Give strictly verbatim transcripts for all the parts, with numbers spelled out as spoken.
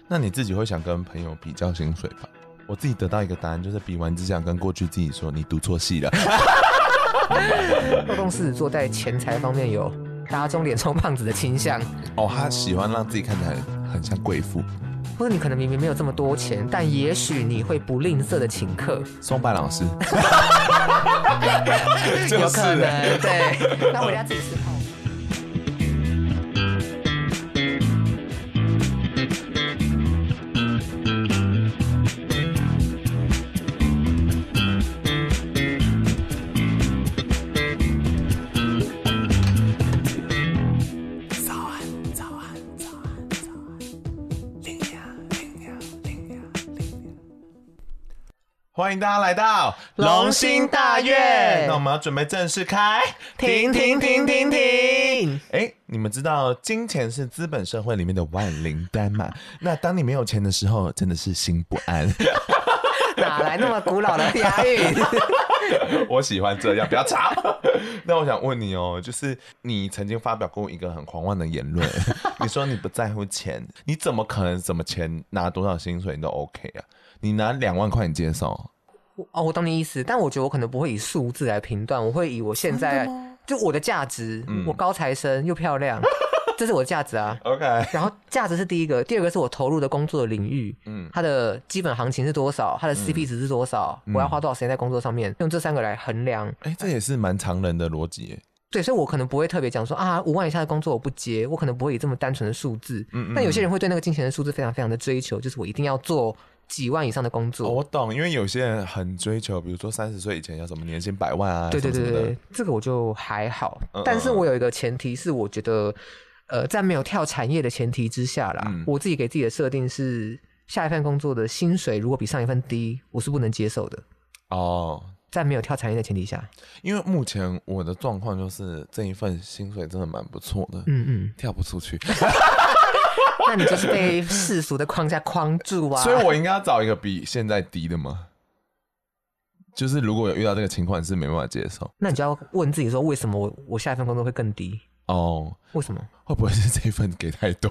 那你自己会想跟朋友比较薪水吧？我自己得到一个答案，就是比完只想跟过去自己说你读错系了。 漏洞狮子座在钱财方面有打肿脸充胖子的倾向。 哦，他喜欢让自己看起来很像贵妇， 或者你可能明明没有这么多钱，但也许你会不吝啬的请客。 松柏老师， 有可能对。那回家自己思考。 欢迎大家来到龙兴大院。 那我们要准备正式开， 停停停停停！ 哎，你们知道金钱是资本社会里面的万灵丹吗？那当你没有钱的时候，真的是心不安。 哪来那么古老的押韵？ 我喜欢这样，不要吵。那我想问你哦，就是你曾经发表过一个很狂妄的言论，你说你不在乎钱，你怎么可能什么钱拿多少薪水你都 OK 啊？你拿两万块你接受？ 哦，我懂你意思，但我觉得我可能不会以数字来评断，我会以我现在就我的价值，嗯、我高材生又漂亮，这是我的价值啊。 OK， 然后价值是第一个，第二个是我投入的工作的领域，嗯，它的基本行情是多少，它的 C P 值是多少，嗯、我要花多少时间在工作上面，用这三个来衡量。 哎、欸，这也是蛮常人的逻辑耶。 对，所以我可能不会特别讲说啊，五万以下的工作我不接，我可能不会以这么单纯的数字。嗯嗯。但有些人会对那个金钱的数字非常非常的追求，就是我一定要做几万以上的工作。 哦，我懂，因为有些人很追求，比如说三十岁以前要什么年薪百万啊， 对对对对，这个我就还好。嗯嗯，但是我有一个前提是，我觉得，呃，在没有跳产业的前提之下啦，嗯、我自己给自己的设定是，下一份工作的薪水如果比上一份低，我是不能接受的。哦。在没有跳产业的前提下， 因为目前我的状况就是这一份薪水真的蛮不错的，嗯嗯，跳不出去。 那你就是被世俗的框架框住啊！ 所以我应该要找一个比现在低的吗？就是如果有遇到这个情况是没办法接受， 那你就要问自己说，为什么我我下一份工作会更低？哦，为什么？ 会不会是这一份给太多？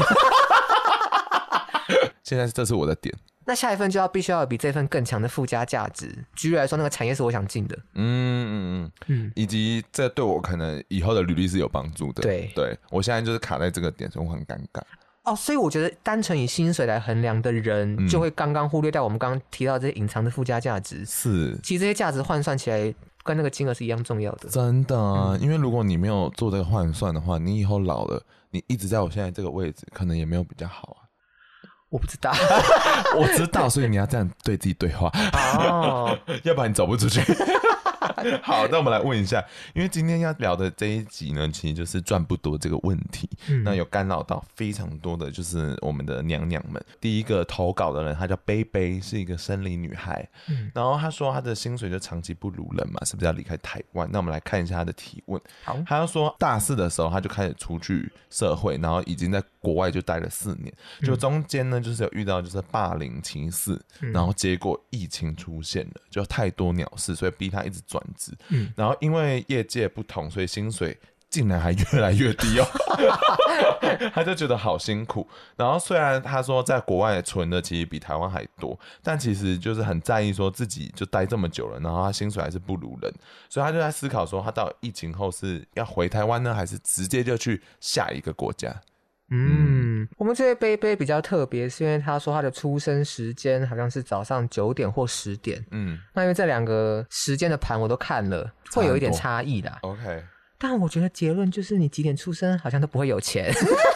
现在这是我的点。 那下一份就要必须要有比这份更强的附加价值。举例来说，那个产业是我想进的，嗯嗯嗯嗯，以及这对我可能以后的履历是有帮助的。 对对， 我现在就是卡在这个点，所以我很尴尬。 哦，所以我觉得单纯以薪水来衡量的人，嗯、就会刚刚忽略掉我们刚刚提到这些隐藏的附加价值。 是， 其实这些价值换算起来，跟那个金额是一样重要的。 真的啊，嗯、因为如果你没有做这个换算的话，你以后老了，你一直在我现在这个位置，可能也没有比较好啊。 我不知道。 我知道，所以你要这样对自己对话哦，要不然你走不出去。好，那我们来问一下，因为今天要聊的这一集呢，其实就是赚不多这个问题，嗯、那有干扰到非常多的就是我们的娘娘们。第一个投稿的人，她叫贝贝，是一个生理女孩，嗯、然后她说她的薪水就长期不如人嘛，是不是要离开台湾？那我们来看一下她的提问。好，她要说大四的时候，她就开始出去社会，然后已经在国外就待了四年，就中间呢就是有遇到就是霸凌歧视，嗯、然后结果疫情出现了，就太多鸟事，所以逼她一直转职，嗯、然后因为业界不同，所以薪水竟然还越来越低哦。他就觉得好辛苦。然后虽然他说在国外存的其实比台湾还多，但其实就是很在意说自己就待这么久了，然后他薪水还是不如人，所以他就在思考说他到底疫情后是要回台湾呢，还是直接就去下一个国家。 嗯，嗯我们这位贝贝比较特别，是因为他说他的出生时间好像是早上九点或十点。嗯，那因为这两个时间的盘我都看了，会有一点差异啦。 OK， 但我觉得结论就是你几点出生好像都不会有钱。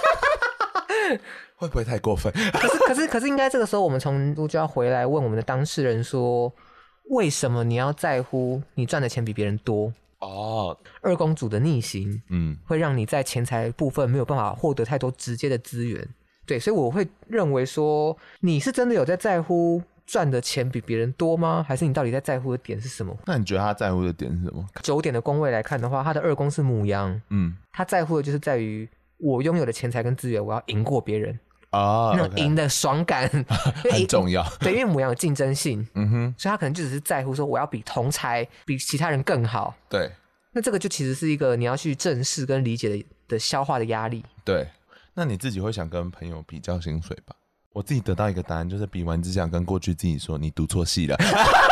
会不会太过分？ 可是可是可是应该这个时候我们从就要回来问我们的当事人说，为什么你要在乎你赚的钱比别人多？哦，二公主的逆行，嗯，会让你在钱财部分没有办法获得太多直接的资源，对，所以我会认为说，你是真的有在在乎赚的钱比别人多吗？还是你到底在在乎的点是什么？ 那你觉得他在乎的点是什么？ 九点的宫位来看的话，他的二宫是牡羊，嗯，他在乎的就是在于我拥有的钱财跟资源，我要赢过别人。哦，那种赢的爽感很重要。 对，因为牡羊有竞争性，嗯哼，所以他可能就只是在乎说我要比同才、比其他人更好。 对， 那这个就其实是一个你要去正视跟理解 的, 的消化的压力。 对，那你自己会想跟朋友比较薪水吧？ 我自己得到一个答案，就是比完只想跟过去自己说你读错戏了。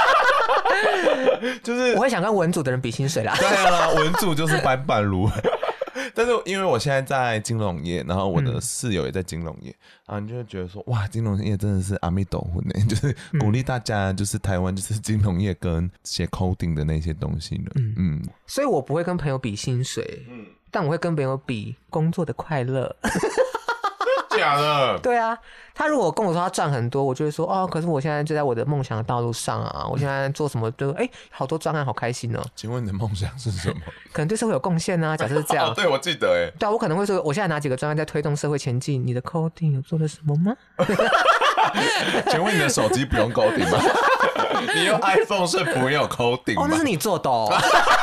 就是我会想跟文组的人比薪水啦。 对啊，文组就是板板如。但是因为我现在在金融业，然后我的室友也在金融业，嗯、然后你就会觉得说，哇，金融业真的是阿弥陀佛呢，就是鼓励大家，就是台湾就是金融业跟写 coding 的那些东西呢。嗯嗯， 所以我不会跟朋友比薪水，嗯，但我会跟朋友比工作的快乐。 假的？ 对啊，他如果跟我说他赚很多，我就会说哦，可是我现在就在我的梦想的道路上啊，我现在做什么都哎、欸，好多专案，好开心哦。 请问你的梦想是什么？ 可能对社会有贡献啊。假设是这样， 哦、对我记得哎， 对啊，我可能会说，我现在拿几个专案在推动社会前进。你的 coding 有做了什么吗？ 请问你的手机不用 coding 吗？你用 iPhone 是不用 coding 吗？ 哦，那是你做的哦。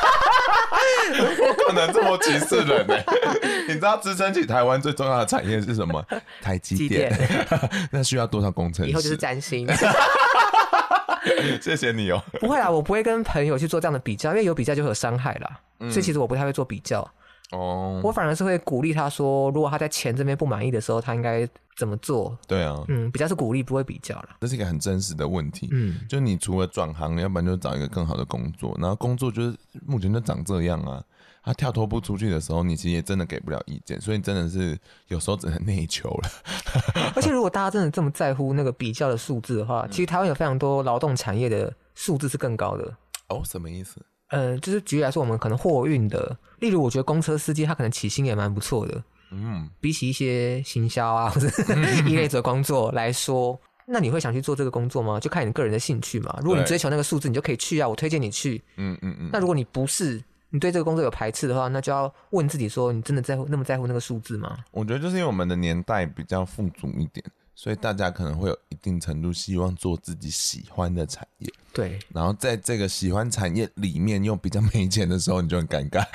不可能这么歧视人呢、欸？你知道支撑起台湾最重要的产业是什么？台积电。那需要多少工程师？ 以后就是占星。 谢谢你哦。 不会啦，我不会跟朋友去做这样的比较，因为有比较就会有伤害啦、嗯。所以其实我不太会做比较。哦，我反而是会鼓励他说，如果他在钱这边不满意的时候，他应该怎么做？ 对啊， 嗯，比较是鼓励，不会比较啦。 这是一个很真实的问题。嗯，就你除了转行，要不然就找一个更好的工作，然后工作就是目前就长这样啊。他跳脱不出去的时候，你其实也真的给不了意见，所以真的是有时候只能内求了。 而且如果大家真的这么在乎那个比较的数字的话，嗯、其实台湾有非常多劳动产业的数字是更高的。 哦，什么意思？ 呃，就是举例来说，我们可能货运的，例如我觉得公车司机他可能起薪也蛮不错的。嗯，比起一些行销啊或者一类的工作来说，那你会想去做这个工作吗？就看你个人的兴趣嘛。如果你追求那个数字，你就可以去啊，我推荐你去。嗯嗯嗯。那如果你不是，你对这个工作有排斥的话，那就要问自己说，你真的在乎那么在乎那个数字吗？ 我觉得就是因为我们的年代比较富足一点，所以大家可能会有一定程度希望做自己喜欢的产业。 对。 然后在这个喜欢产业里面又比较没钱的时候，你就很尴尬。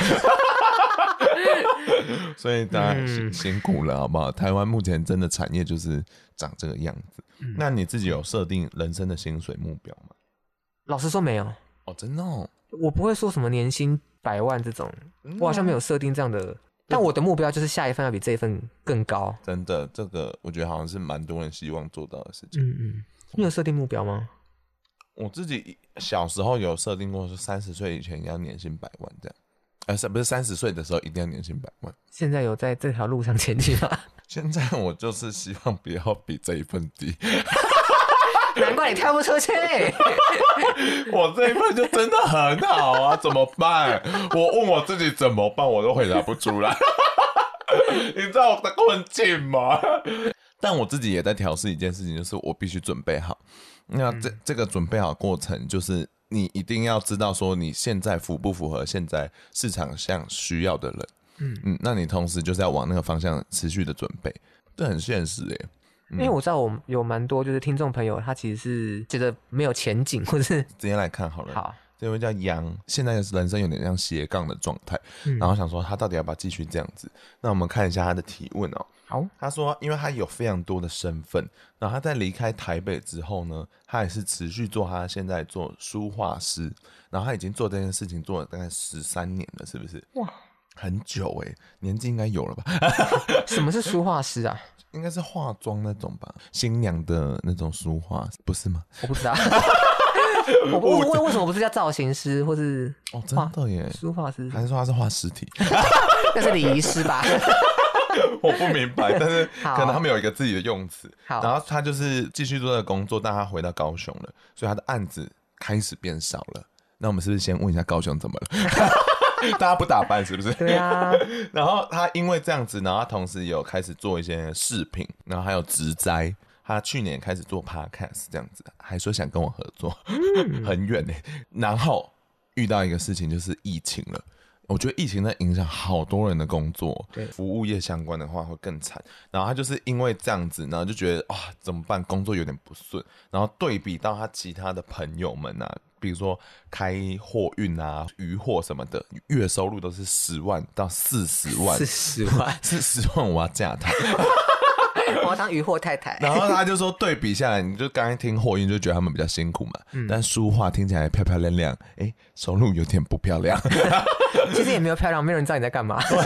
所以大家辛苦了，好不好？台湾目前真的产业就是长这个样子。嗯、那你自己有设定人生的薪水目标吗？ 老实说没有。 哦，真的哦。 我不会说什么年薪百万这种，我好像没有设定这样的。但我的目标就是下一份要比这一份更高。 真的，这个我觉得好像是蛮多人希望做到的事情。 嗯嗯。你有设定目标吗？ 我自己小时候有设定过，说三十岁以前要年薪百万这样。呃，不是三十岁的时候一定要年薪百万。 现在有在这条路上前进吗？ 现在我就是希望不要比这一份低。 难怪你跳不出去。 我这一份就真的很好啊，怎么办？我问我自己怎么办，我都回答不出来。你知道我的困境吗？但我自己也在调试一件事情，就是我必须准备好。那这这个准备好过程，就是你一定要知道说你现在符不符合现在市场上需要的人。嗯嗯，那你同时就是要往那个方向持续的准备，这很现实耶。 因为我知道我有蛮多就是听众朋友，他其实是觉得没有前景，或者是直接来看好了。 好， 这位叫杨，现在人生有点像斜杠的状态、嗯，然后想说他到底要不要继续这样子？那我们看一下他的提问哦。 好， 他说，因为他有非常多的身份，然后他在离开台北之后呢，他也是持续做他现在做书画师，然后他已经做这件事情做了大概十三年了，是不是？哇，很久哎，年纪应该有了吧？ 什么是书画师啊？ 应该是化妆那种吧，新娘的那种书画，不是吗？ 我不知道。我不为为什么不是叫造型师，或是哦，真的耶， 书画师， 还是说他是画尸体？ 那是礼仪师吧？ 我不明白，但是可能他们有一个自己的用词。然后他就是继续做这个工作，但他回到高雄了，所以他的案子开始变少了。那我们是不是先问一下高雄怎么了？大家不打扮是不是？ 对啊。 然后他因为这样子，然后他同时有开始做一些饰品，然后还有植栽。他去年开始做 podcast 这样子，还说想跟我合作，嗯、很远呢。然后遇到一个事情，就是疫情了。我觉得疫情在影响好多人的工作，对服务业相关的话会更惨。然后他就是因为这样子，然后就觉得哇怎么办，工作有点不顺。然后对比到他其他的朋友们啊，比如说开货运啊、渔货什么的，月收入都是十万到四十万， 四十万， 四十万，我要嫁他。 我要当渔货太太。 然后他就说，对比下来，你就刚才听货运就觉得他们比较辛苦嘛，嗯、但书画听起来漂漂亮亮，哎，收入有点不漂亮。 其实也没有漂亮，没有人知道你在干嘛。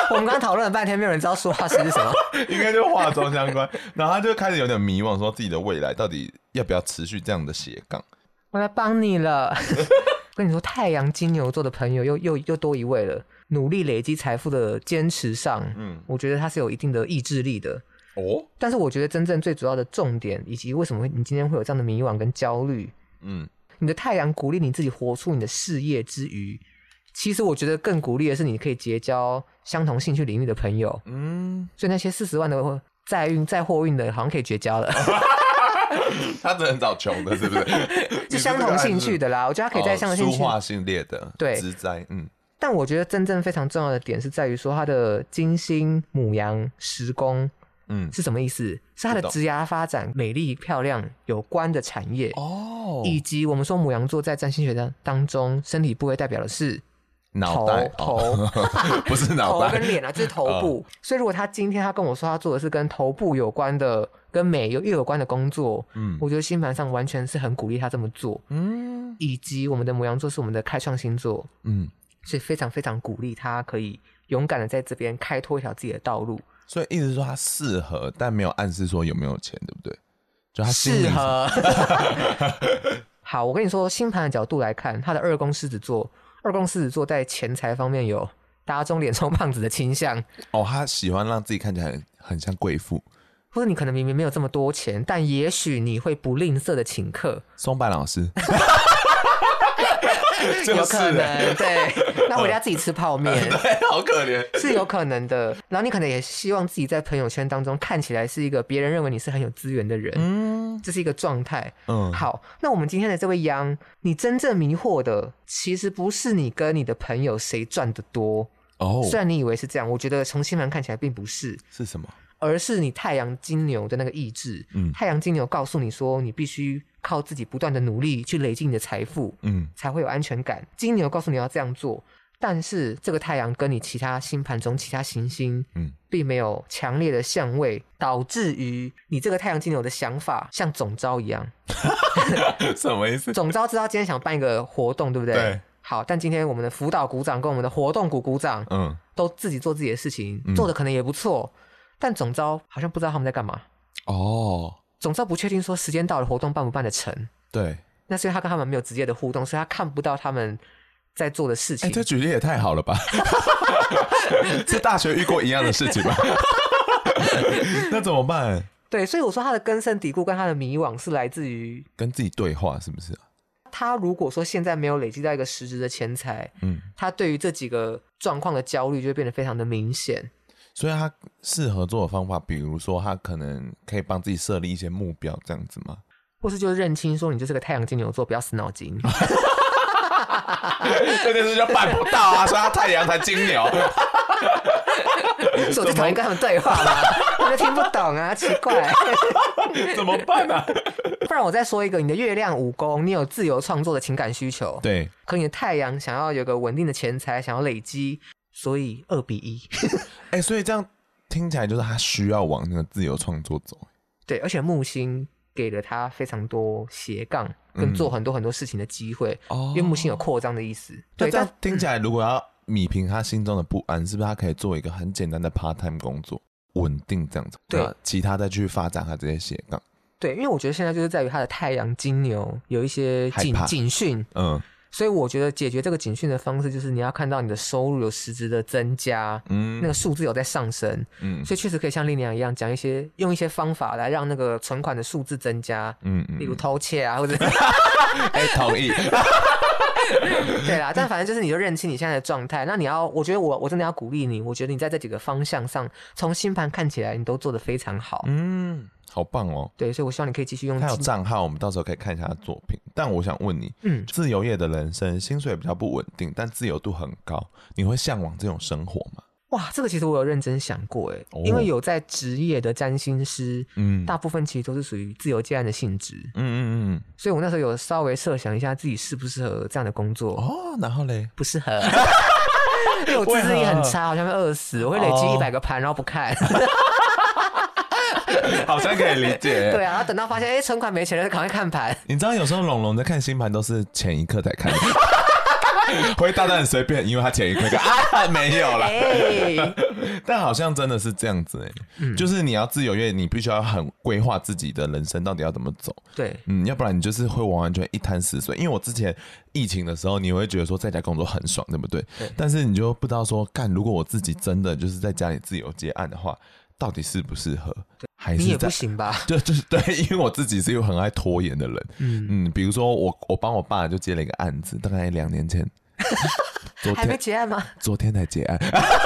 我们刚刚讨论了半天，没有人知道说话师是什么， 应该就化妆相关。然后他就开始有点迷惘，说自己的未来到底要不要持续这样的斜杠。 我来帮你了。跟你说，太阳金牛座的朋友又又又多一位了。努力累积财富的坚持上，嗯，我觉得他是有一定的意志力的。哦，但是我觉得真正最主要的重点，以及为什么会你今天会有这样的迷惘跟焦虑，嗯，你的太阳鼓励你自己活出你的事业之余，其实我觉得更鼓励的是你可以结交相同兴趣领域的朋友，嗯，所以那些四十万的载运载货运的，好像可以绝交了。 他只能找穷的，是不是？ 就相同兴趣的啦，我觉得他可以在相同兴趣， 书画系列的， 对， 植栽，嗯。 但我觉得真正非常重要的点是在于说，他的金星牡羊十宫，嗯，是什么意思？是他的职涯发展、美丽漂亮有关的产业哦，以及我们说牡羊座在占星学当中，身体部位代表的是脑袋头， 哦、不是脑袋， 头跟脸啊，就是头部。哦、所以如果他今天他跟我说他做的是跟头部有关的、跟美又有关的工作，嗯，我觉得星盘上完全是很鼓励他这么做，嗯，以及我们的牡羊座是我们的开创星座，嗯。所以非常非常鼓励他可以勇敢的在这边开拓一条自己的道路。 所以意思是说他适合，但没有暗示说有没有钱，对不对？就他适合。好，我跟你说，星盘的角度来看，他的二宫狮子座，二宫狮子座在钱财方面有打肿脸充胖子的倾向。 哦，他喜欢让自己看起来很像贵妇。 或者你可能明明没有这么多钱，但也许你会不吝啬的请客。 松柏老师。 有可能，对，那回家自己吃泡面， 对，好可怜， 是有可能的。然后你可能也希望自己在朋友圈当中看起来是一个别人认为你是很有资源的人，嗯，这是一个状态。嗯，好，那我们今天的这位羊，你真正迷惑的其实不是你跟你的朋友谁赚得多哦，虽然你以为是这样，我觉得从星盘看起来并不是， 是什么？ 而是你太阳金牛的那个意志，嗯，太阳金牛告诉你说，你必须靠自己不断的努力去累积你的财富，嗯，才会有安全感。金牛告诉你要这样做，但是这个太阳跟你其他星盘中其他行星，嗯，并没有强烈的相位，导致于你这个太阳金牛的想法像总召一样。 什么意思？ 总召知道今天想办一个活动，对不对？对。好，但今天我们的辅导股长跟我们的活动股股长，嗯，都自己做自己的事情，嗯、做的可能也不错。但总召好像不知道他们在干嘛哦，总召不确定说时间到了活动办不办得成， 对， 那是因为他跟他们没有直接的互动，所以他看不到他们在做的事情。 哎、欸，这举例也太好了吧？是大学遇过一样的事情吗？那怎么办？ 对，所以我说他的根深蒂固跟他的迷惘是来自于跟自己对话，是不是、啊？ 他如果说现在没有累积到一个实质的钱财，嗯，他对于这几个状况的焦虑就会变得非常的明显。 所以他适合做的方法，比如说他可能可以帮自己设立一些目标，这样子吗？ 或是就认清说你就是个太阳金牛座，不要死脑筋。 这件事就办不到啊，所以他太阳才金牛。 所以我就讨厌跟他们对话嘛，我就听不懂啊，奇怪。 怎么办啊？ 不然我再说一个，你的月亮五宫，你有自由创作的情感需求， 对， 可你的太阳想要有个稳定的钱财，想要累积。所以二比一， 哎、欸，所以这样听起来就是他需要往那个自由创作走。 对，而且木星给了他非常多斜杠跟做很多很多事情的机会，嗯、因为木星有扩张的意思。对， 但听起来如果要弭平他心中的不安，是不是他可以做一个很简单的 part time 工作，稳定这样子？ 对， 其他再去发展他这些斜杠。 对，因为我觉得现在就是在于他的太阳金牛有一些警警讯，嗯。所以我觉得解决这个警讯的方式就是你要看到你的收入有实质的增加，嗯，那个数字有在上升，嗯，所以确实可以像丽娘一样讲一些用一些方法来让那个存款的数字增加，嗯嗯，例如偷窃啊或者， 哎、欸，同意， 对啦，但反正就是你就认清你现在的状态，那你要，我觉得我我真的要鼓励你，我觉得你在这几个方向上，从星盘看起来你都做得非常好， 嗯。好棒哦！ 对，所以我希望你可以继续用。 他有账号，我们到时候可以看一下他的作品。但我想问你，嗯，自由业的人生，薪水比较不稳定，但自由度很高，你会向往这种生活吗？ 哇，这个其实我有认真想过，哎、哦，因为有在职业的占星师，嗯，大部分其实都是属于自由接案的性质，嗯嗯嗯，所以我那时候有稍微设想一下自己适不适合这样的工作。 哦，然后嘞， 不适合，因为我自制力很差，好像会饿死，我会累积一百个盘，然后不看。 好像可以理解。 对啊，然后等到发现哎存款没钱了，赶快看盘。 你知道有时候龙龙在看星盘都是前一刻才看， 回答的很随便，因为他前一个啊没有了。欸、但好像真的是这样子哎、欸嗯，就是你要自由业，你必须要很规划自己的人生到底要怎么走。 对， 嗯，要不然你就是会完完全一滩死水。因为我之前疫情的时候，你会觉得说在家工作很爽，对不对？对。但是你就不知道说，干如果我自己真的就是在家里自由接案的话，到底适不适合？还是你也不行吧？ 就就是对，因为我自己是一个很爱拖延的人。嗯嗯，比如说我我帮我爸就接了一个案子，大概两年前，昨天还没结案吗？ 昨天才结案。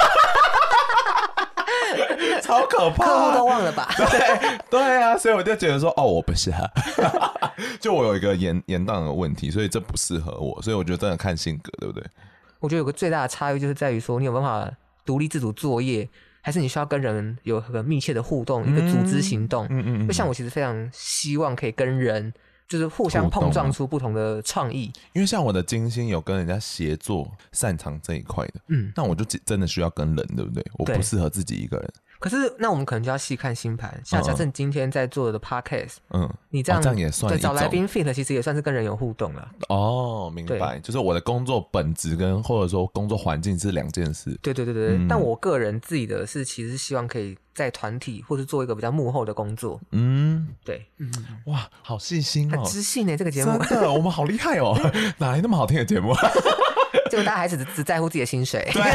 超可怕， 客户都忘了吧？ 对对啊，所以我就觉得说，哦，我不适合，就我有一个延延宕的问题，所以这不适合我，所以我觉得真的看性格，对不对？ 我觉得有个最大的差异就是在于说，你有办法独立自主作业，还是你需要跟人有很密切的互动，一个组织行动。嗯嗯嗯。就像我其实非常希望可以跟人。就是互相碰撞出不同的创意， 因为像我的金星有跟人家协作，擅长这一块的，嗯，那我就真的需要跟人，对不对？我不适合自己一个人。 可是那我们可能就要细看星盘，像假设你今天在做的 podcast， 嗯，你这样、 哦、这样也算对找来宾 fit， 其实也算是跟人有互动了。 哦，明白，就是我的工作本质跟或者说工作环境是两件事。 对对对对、嗯，但我个人自己的是，其实是希望可以在团体或是做一个比较幕后的工作。嗯，对，嗯， 哇，好细心哦， 很知性呢这个节目， 真的，我们好厉害哦，哪来那么好听的节目？ 结果大家还只只在乎自己的薪水， 对，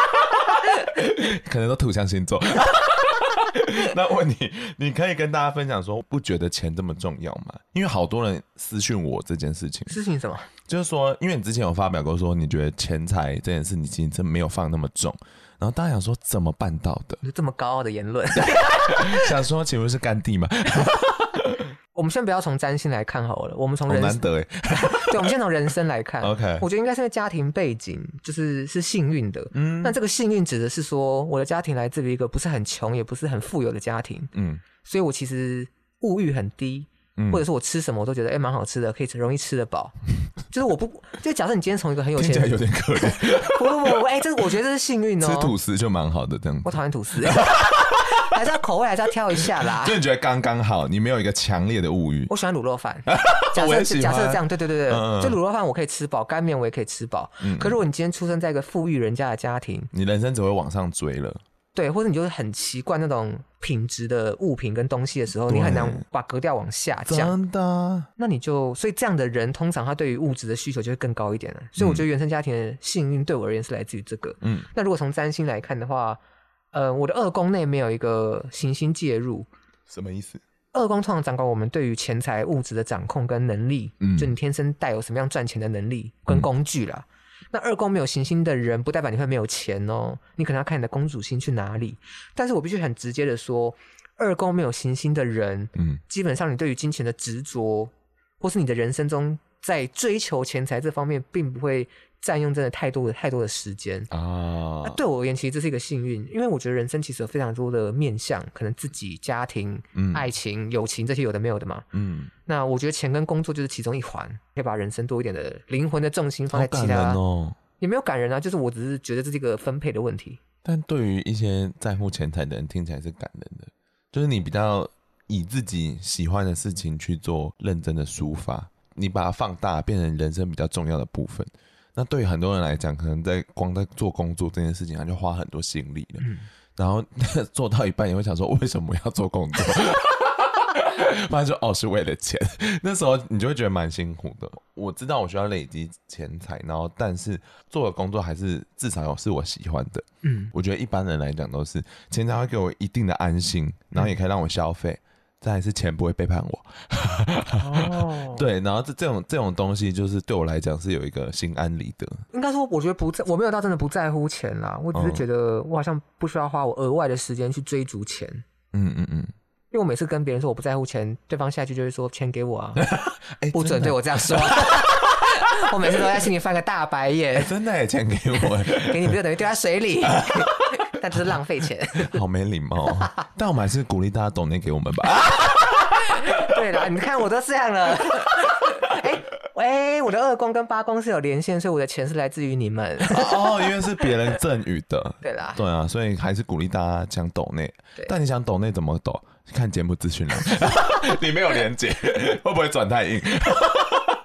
可能都土象星座。那问你，你可以跟大家分享说，不觉得钱这么重要吗？因为好多人私讯我这件事情。 私讯什么？ 就是说，因为你之前有发表过说，你觉得钱财这件事，你其实真没有放那么重。然后大家想说，怎么办到的？ 这么高傲的言论， 想说，请问是干弟吗？ 我们先不要从占星来看好了，我们从人、 哦、难得哎， 对，我们先从人生来看。 OK， 我觉得应该是因为家庭背景就是是幸运的，嗯，那这个幸运指的是说，我的家庭来自于一个不是很穷也不是很富有的家庭，嗯，所以我其实物欲很低，嗯、或者是我吃什么我都觉得哎蛮、欸、好吃的，可以容易吃得饱。就是我不，就假设你今天从一个很有钱， 听起来有点可怜。 不不不，哎、欸，这我觉得这是幸运哦。 吃吐司就蛮好的，这样子。 我讨厌吐司。还是要口味还是要挑一下啦， 就你觉得刚刚好，你没有一个强烈的物欲。 我喜欢卤肉饭，假设假设这样，对对对对，嗯嗯就卤肉饭我可以吃饱，干面我也可以吃饱。嗯嗯可如果你今天出生在一个富裕人家的家庭， 你人生只会往上追了。 对，或者你就是很习惯那种品质的物品跟东西的时候，你很难把格调往下降。 真的？ 那你就所以这样的人，通常他对于物质的需求就会更高一点了。所以我觉得原生家庭的幸运对我而言是来自于这个。嗯，那如果从占星来看的话。呃，我的二宫内没有一个行星介入， 什么意思？ 二宫通常掌管我们对于钱财物质的掌控跟能力，嗯，就你天生带有什么样赚钱的能力跟工具啦。嗯、那二宫没有行星的人，不代表你会没有钱哦，你可能要看你的公主星去哪里。但是我必须很直接的说，二宫没有行星的人，嗯，基本上你对于金钱的执着，或是你的人生中在追求钱财这方面，并不会占用真的太多的太多的时间啊！那对我而言，其实这是一个幸运，因为我觉得人生其实有非常多的面向，可能自己、家庭、嗯、爱情、友情这些有的没有的嘛。嗯，那我觉得钱跟工作就是其中一环，可以把人生多一点的灵魂的重心放在其他。 好感人哦！ 也没有感人啊，就是我只是觉得这是一个分配的问题。 但对于一些在乎钱财的人，听起来是感人的，就是你比较以自己喜欢的事情去做认真的抒发，你把它放大，变成人生比较重要的部分。那对于很多人来讲，可能在光在做工作这件事情，他就花很多心力了。嗯、然后做到一半，也会想说，为什么要做工作？不然就哦是为了钱。那时候你就会觉得蛮辛苦的。我知道我需要累积钱财，然后但是做的工作还是至少有是我喜欢的。嗯，我觉得一般人来讲都是钱财会给我一定的安心，然后也可以让我消费。再来是钱不会背叛我。哦，对，然后这这种这种东西，就是对我来讲是有一个心安理得。 应该说，我觉得不在，我没有到真的不在乎钱啦，我只是觉得我好像不需要花我额外的时间去追逐钱。嗯嗯嗯。因为我每次跟别人说我不在乎钱，对方下一句就会说钱给我啊，欸、不准对我这样说。我每次都在心里翻个大白眼。 欸、真的耶，钱给我， 给你不就等于丢在水里。但就是浪费钱， 好没礼貌。但我们还是鼓励大家抖内给我们吧。 对啦，你看我都这样了。哎、欸，喂，我的二宫跟八宫是有连线，所以我的钱是来自于你们。 哦，因为是别人赠予的。 对啦， 对啊，所以还是鼓励大家想抖内。但你想抖内怎么抖？看节目资讯栏，里面有连结，会不会转太硬？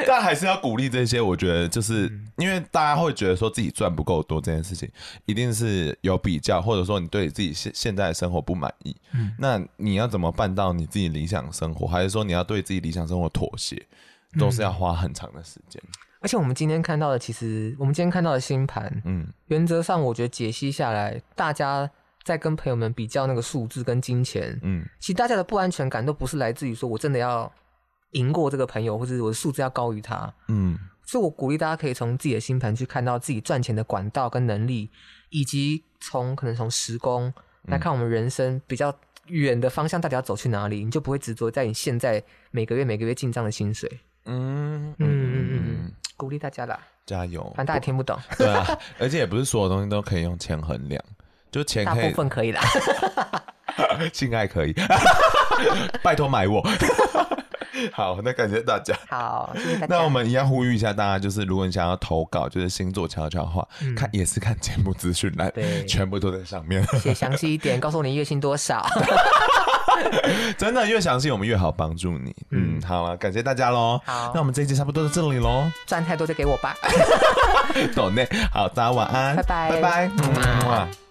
但还是要鼓励这些。我觉得就是、嗯、因为大家会觉得说自己赚不够多这件事情，一定是有比较，或者说你对自己现现在的生活不满意、嗯。那你要怎么办到你自己理想生活，还是说你要对自己理想生活妥协，都是要花很长的时间。 而且我们今天看到的，其实我们今天看到的星盘，嗯，原则上我觉得解析下来，大家在跟朋友们比较那个数字跟金钱，嗯，其实大家的不安全感都不是来自于说我真的要赢过这个朋友，或者我的数字要高于他，嗯，所以我鼓励大家可以从自己的星盘去看到自己赚钱的管道跟能力，以及从可能从时宫来看我们人生比较远的方向到底要走去哪里，你就不会执着在你现在每个月每个月进账的薪水。嗯嗯嗯嗯，鼓励大家啦， 加油！ 反正大家也听不懂。 对啊，而且也不是所有东西都可以用钱衡量，就钱可以， 大部分可以啦。 性爱可以，拜托买我。好，那感谢大家。 好，谢谢大家。 那我们一样呼吁一下大家，就是如果你想要投稿，就是星座悄悄话，嗯、看也是看节目资讯栏，全部都在上面。 写详细一点，告诉我你月薪多少。 真的越详细我们越好帮助你。嗯，好啊，感谢大家咯。 好， 那我们这一集差不多到这里咯。 赚太多就给我吧。 懂内，好，大家晚安， 拜拜， 拜拜。嗯